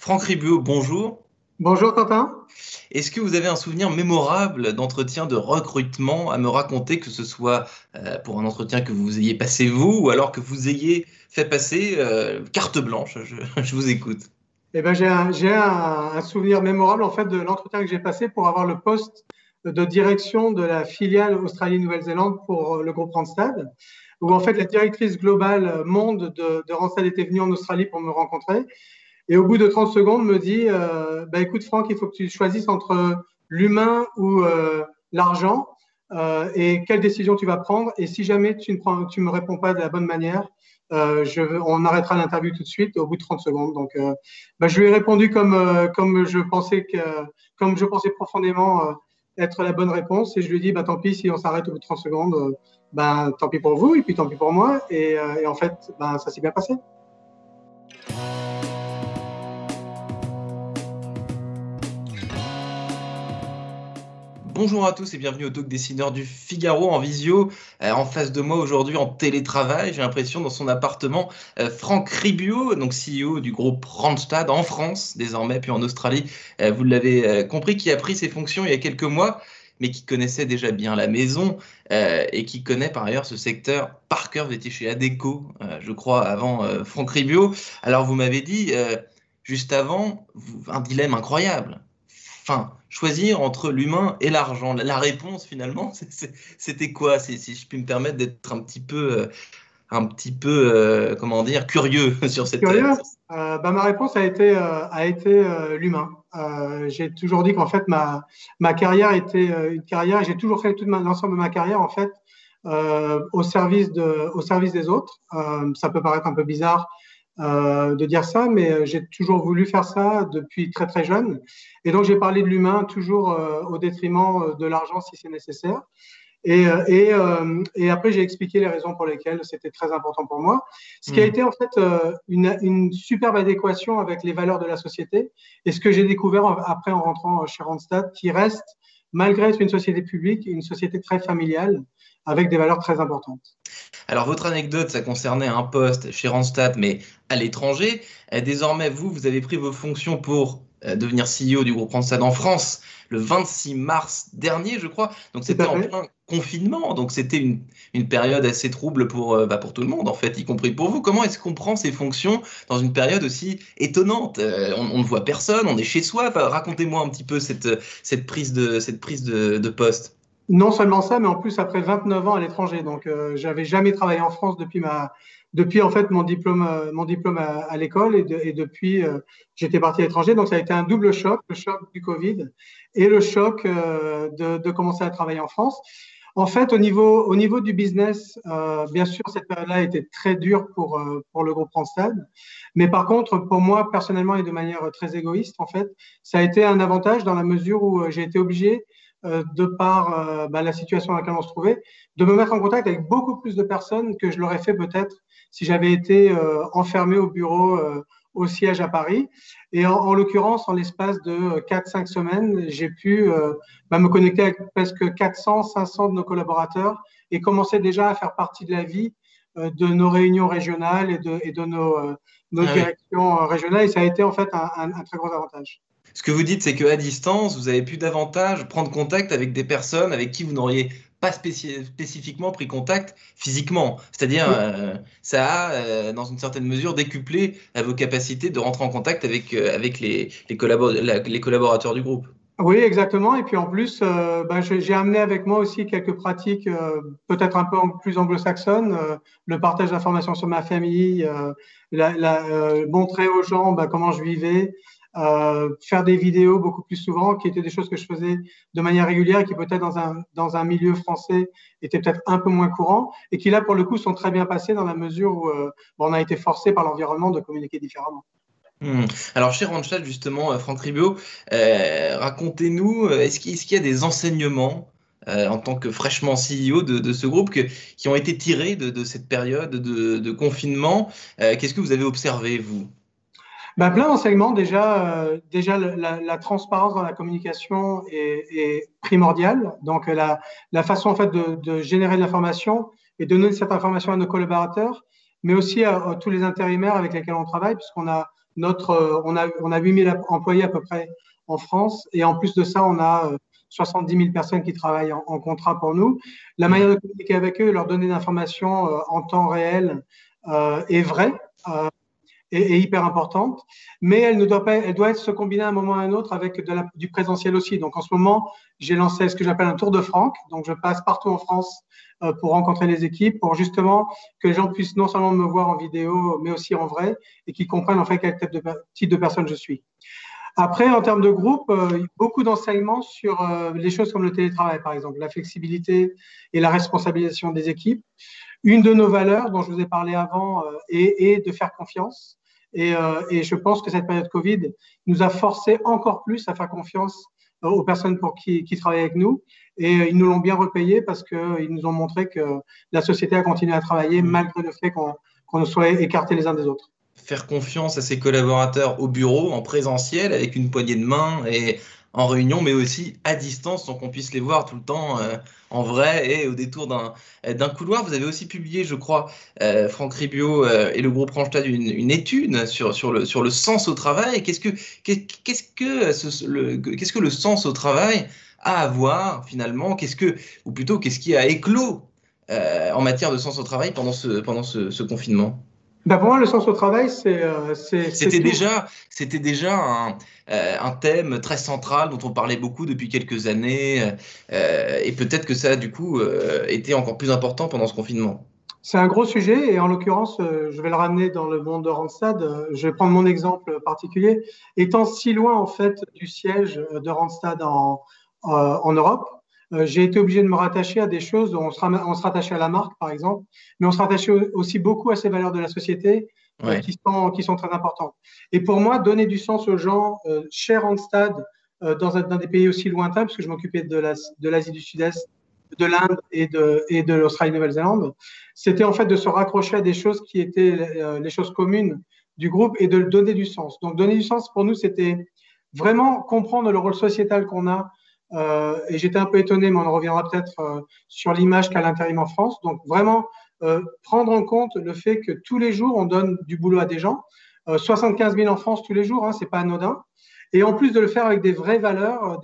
Franck Ribuot, bonjour. Bonjour Quentin. Est-ce que vous avez un souvenir mémorable d'entretien de recrutement à me raconter, que ce soit pour un entretien que vous ayez passé vous ou alors que vous ayez fait passer carte blanche? Je vous écoute. J'ai un souvenir mémorable en fait de l'entretien que j'ai passé pour avoir le poste de direction de la filiale Australie-Nouvelle-Zélande pour le groupe Randstad, où en fait la directrice globale monde de Randstad était venue en Australie pour me rencontrer. Et au bout de 30 secondes, me dit écoute, Franck, il faut que tu choisisses entre l'humain ou l'argent et quelle décision tu vas prendre. Et si jamais tu me réponds pas de la bonne manière, on arrêtera l'interview tout de suite au bout de 30 secondes. Donc, je lui ai répondu comme je pensais profondément être la bonne réponse. Et je lui ai dit tant pis si on s'arrête au bout de 30 secondes. Tant pis pour vous et puis tant pis pour moi. Et en fait, ça s'est bien passé. Bonjour à tous et bienvenue au Talk Dessineur du Figaro en visio. En face de moi aujourd'hui en télétravail, j'ai l'impression dans son appartement, Franck Ribuot, donc CEO du groupe Randstad en France désormais, puis en Australie. Vous l'avez compris, qui a pris ses fonctions il y a quelques mois, mais qui connaissait déjà bien la maison et qui connaît par ailleurs ce secteur par cœur. Vous étiez chez Adecco, je crois, avant Franck Ribuot. Alors vous m'avez dit juste avant un dilemme incroyable. Enfin, choisir entre l'humain et l'argent. La réponse, finalement, c'était quoi? Si je puis me permettre d'être un petit peu, comment dire, curieux sur cette. Curieux. Ma réponse a été l'humain. J'ai toujours dit qu'en fait ma carrière était une carrière et j'ai toujours fait l'ensemble de ma carrière en fait au service des autres. Ça peut paraître un peu bizarre de dire ça, mais j'ai toujours voulu faire ça depuis très très jeune. Et donc j'ai parlé de l'humain toujours au détriment de l'argent si c'est nécessaire. Et après, j'ai expliqué les raisons pour lesquelles c'était très important pour moi. Ce qui a Hmm. été en fait une superbe adéquation avec les valeurs de la société et ce que j'ai découvert après en rentrant chez Randstad, qui reste, malgré être une société publique, une société très familiale avec des valeurs très importantes. Alors, votre anecdote, ça concernait un poste chez Randstad, mais à l'étranger. Désormais, vous avez pris vos fonctions pour devenir CEO du groupe Randstad en France le 26 mars dernier, je crois. Donc, Tout c'était à en fait. plein confinement. Donc, c'était une période assez trouble pour tout le monde, en fait, y compris pour vous. Comment est-ce qu'on prend ces fonctions dans une période aussi étonnante? On ne voit personne, on est chez soi. Enfin, racontez-moi un petit peu cette prise de poste. Non seulement ça, mais en plus après 29 ans à l'étranger. Donc, j'avais jamais travaillé en France depuis en fait mon diplôme à l'école et depuis j'étais parti à l'étranger. Donc, ça a été un double choc, le choc du Covid et le choc de commencer à travailler en France. En fait, au niveau du business, bien sûr, cette période-là a été très dure pour le groupe Randstad. Mais par contre, pour moi, personnellement et de manière très égoïste, en fait, ça a été un avantage dans la mesure où j'ai été obligé de par la situation dans laquelle on se trouvait, de me mettre en contact avec beaucoup plus de personnes que je l'aurais fait peut-être si j'avais été enfermé au bureau au siège à Paris. Et en l'occurrence, en l'espace de 4-5 semaines, j'ai pu me connecter avec presque 400, 500 de nos collaborateurs et commencer déjà à faire partie de la vie de nos réunions régionales et de nos Ah oui. directions régionales. Et ça a été en fait un très gros avantage. Ce que vous dites, c'est qu'à distance, vous avez pu davantage prendre contact avec des personnes avec qui vous n'auriez pas spécifiquement pris contact physiquement. C'est-à-dire, ça a, dans une certaine mesure, décuplé vos capacités de rentrer en contact avec les collaborateurs du groupe. Oui, exactement. Et puis en plus, j'ai amené avec moi aussi quelques pratiques peut-être un peu plus anglo-saxonnes, le partage d'informations sur ma famille, montrer aux gens comment je vivais, faire des vidéos beaucoup plus souvent, qui étaient des choses que je faisais de manière régulière et qui peut-être dans un milieu français étaient peut-être un peu moins courants et qui là, pour le coup, sont très bien passés dans la mesure où on a été forcé par l'environnement de communiquer différemment. Hmm. Alors, chez Randstad, justement, Franck Ribeaud, racontez-nous, est-ce qu'il y a des enseignements en tant que fraîchement CEO de ce groupe qui ont été tirés de cette période de confinement? Qu'est-ce que vous avez observé, vous? Plein d'enseignements. Déjà la transparence dans la communication est primordiale. Donc, la façon en fait de générer de l'information et de donner cette information à nos collaborateurs, mais aussi à tous les intérimaires avec lesquels on travaille, puisqu'on a On a 8 000 employés à peu près en France. Et en plus de ça, on a 70 000 personnes qui travaillent en contrat pour nous. La manière de communiquer avec eux, leur donner l'information en temps réel est vraie. Est hyper importante, mais elle doit être se combiner à un moment ou à un autre avec du présentiel aussi. Donc en ce moment, j'ai lancé ce que j'appelle un tour de Franck. Donc je passe partout en France pour rencontrer les équipes, pour justement que les gens puissent non seulement me voir en vidéo, mais aussi en vrai, et qu'ils comprennent en fait quel type de personne je suis. Après, en termes de groupe, beaucoup d'enseignements sur les choses comme le télétravail, par exemple, la flexibilité et la responsabilisation des équipes. Une de nos valeurs dont je vous ai parlé avant est de faire confiance. Et je pense que cette période Covid nous a forcé encore plus à faire confiance aux personnes qui travaillent avec nous. Et ils nous l'ont bien repayé parce qu'ils nous ont montré que la société a continué à travailler malgré le fait qu'on soit écartés les uns des autres. Faire confiance à ses collaborateurs au bureau, en présentiel, avec une poignée de main et en réunion, mais aussi à distance, sans qu'on puisse les voir tout le temps en vrai et au détour d'un couloir. Vous avez aussi publié, je crois, Franck Ribio et le groupe Randstad, une étude sur le sens au travail. Qu'est-ce que le sens au travail a à voir finalement? Ou plutôt, qu'est-ce qui a éclos en matière de sens au travail pendant ce confinement? Ben pour moi, le sens au travail, C'était déjà un thème très central dont on parlait beaucoup depuis quelques années, et peut-être que ça a du coup été encore plus important pendant ce confinement. C'est un gros sujet et en l'occurrence, je vais le ramener dans le monde de Randstad. Je vais prendre mon exemple particulier. Étant si loin en fait du siège de Randstad en Europe, j'ai été obligé de me rattacher à des choses. On se rattachait à la marque, par exemple, mais on se rattachait aussi beaucoup à ces valeurs de la société Ouais. qui sont très importantes. Et pour moi, donner du sens aux gens chez Randstad dans des pays aussi lointains, parce que je m'occupais de l'Asie du Sud-Est, de l'Inde et de l'Australie-Nouvelle-Zélande, c'était en fait de se raccrocher à des choses qui étaient les choses communes du groupe et de donner du sens. Donc donner du sens pour nous, c'était vraiment comprendre le rôle sociétal qu'on a. Et j'étais un peu étonné, mais on en reviendra peut-être sur l'image qu'a l'intérim en France. Donc vraiment prendre en compte le fait que tous les jours, on donne du boulot à des gens. 75 000 en France tous les jours, hein, c'est pas anodin. Et en plus de le faire avec des vraies valeurs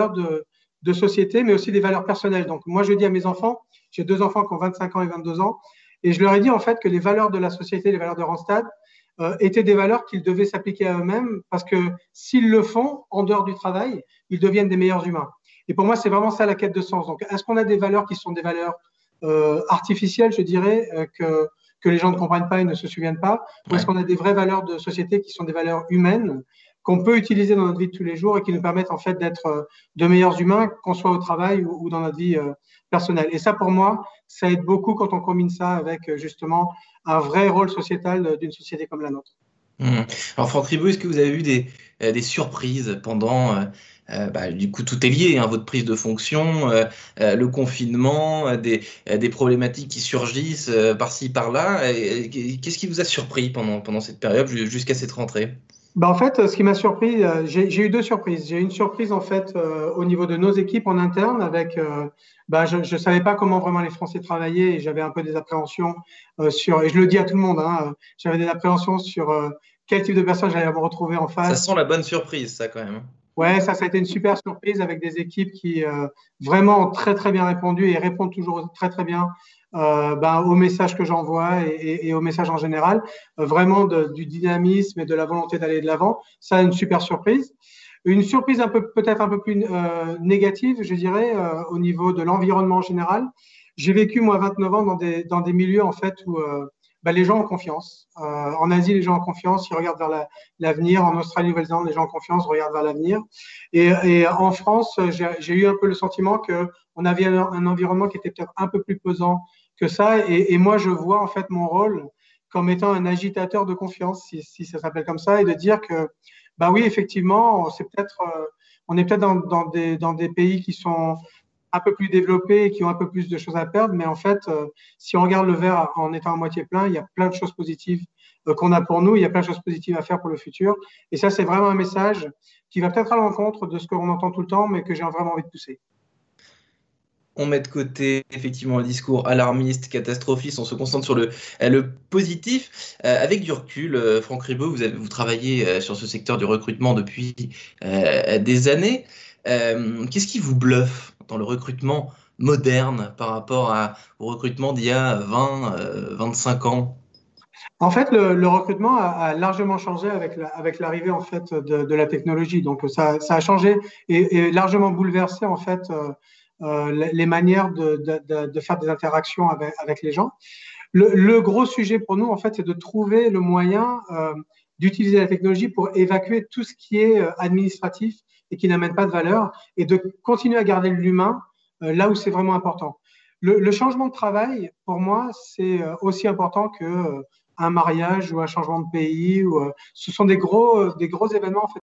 de société, mais aussi des valeurs personnelles. Donc, moi, je dis à mes enfants, j'ai 2 enfants qui ont 25 ans et 22 ans, et je leur ai dit en fait que les valeurs de la société, les valeurs de Randstad, étaient des valeurs qu'ils devaient s'appliquer à eux-mêmes, parce que s'ils le font en dehors du travail, ils deviennent des meilleurs humains. Et pour moi, c'est vraiment ça la quête de sens. Donc, est-ce qu'on a des valeurs qui sont des valeurs artificielles, je dirais, que les gens ne comprennent pas et ne se souviennent pas, ou est-ce qu'on a des vraies valeurs de société qui sont des valeurs humaines qu'on peut utiliser dans notre vie de tous les jours et qui nous permettent en fait d'être de meilleurs humains, qu'on soit au travail ou dans notre vie personnelle. Et ça, pour moi, ça aide beaucoup quand on combine ça avec justement un vrai rôle sociétal d'une société comme la nôtre. Alors Franck Ribot, est-ce que vous avez eu des surprises pendant, du coup tout est lié, hein, votre prise de fonction, le confinement, des problématiques qui surgissent par-ci, par-là. Qu'est-ce qui vous a surpris pendant cette période jusqu'à cette rentrée? Ben en fait, ce qui m'a surpris, j'ai eu 2 surprises. J'ai eu une surprise en fait au niveau de nos équipes en interne avec, je ne savais pas comment vraiment les Français travaillaient et j'avais un peu des appréhensions et je le dis à tout le monde, hein, j'avais des appréhensions sur quel type de personnes j'allais me retrouver en Ça face. sent la bonne surprise, ça quand même. Ouais, ça a été une super surprise avec des équipes qui vraiment ont très très bien répondu et répondent toujours très très bien aux messages que j'envoie et aux messages en général. Vraiment du dynamisme et de la volonté d'aller de l'avant. Ça, une super surprise. Une surprise peut-être un peu plus négative, je dirais, au niveau de l'environnement en général. J'ai vécu moi 29 ans dans des milieux en fait où les gens ont confiance. En Asie, les gens ont confiance, ils regardent vers l'avenir. En Australie, Nouvelle-Zélande, les gens ont confiance, regardent vers l'avenir. Et en France, j'ai eu un peu le sentiment qu'on avait un environnement qui était peut-être un peu plus pesant que ça. Et moi, je vois en fait mon rôle comme étant un agitateur de confiance, si ça s'appelle comme ça, et de dire que, bah oui, effectivement, on est peut-être dans des pays qui sont un peu plus développés et qui ont un peu plus de choses à perdre. Mais en fait, si on regarde le verre en étant à moitié plein, il y a plein de choses positives qu'on a pour nous. Il y a plein de choses positives à faire pour le futur. Et ça, c'est vraiment un message qui va peut-être à l'encontre de ce qu'on entend tout le temps, mais que j'ai vraiment envie de pousser. On met de côté effectivement le discours alarmiste, catastrophiste, on se concentre sur le positif. Avec du recul, Franck Ribot, vous travaillez sur ce secteur du recrutement depuis des années. Qu'est-ce qui vous bluffe dans le recrutement moderne par rapport au recrutement d'il y a 20, 25 ans? En fait, le recrutement a largement changé avec l'arrivée en fait de la technologie. Donc ça a changé et largement bouleversé en fait les manières de faire des interactions avec les gens. Le gros sujet pour nous en fait, c'est de trouver le moyen d'utiliser la technologie pour évacuer tout ce qui est administratif et qui n'amène pas de valeur et de continuer à garder l'humain là où c'est vraiment important. Le changement de travail, pour moi, c'est aussi important que un mariage ou un changement de pays. Ce sont des gros événements en fait,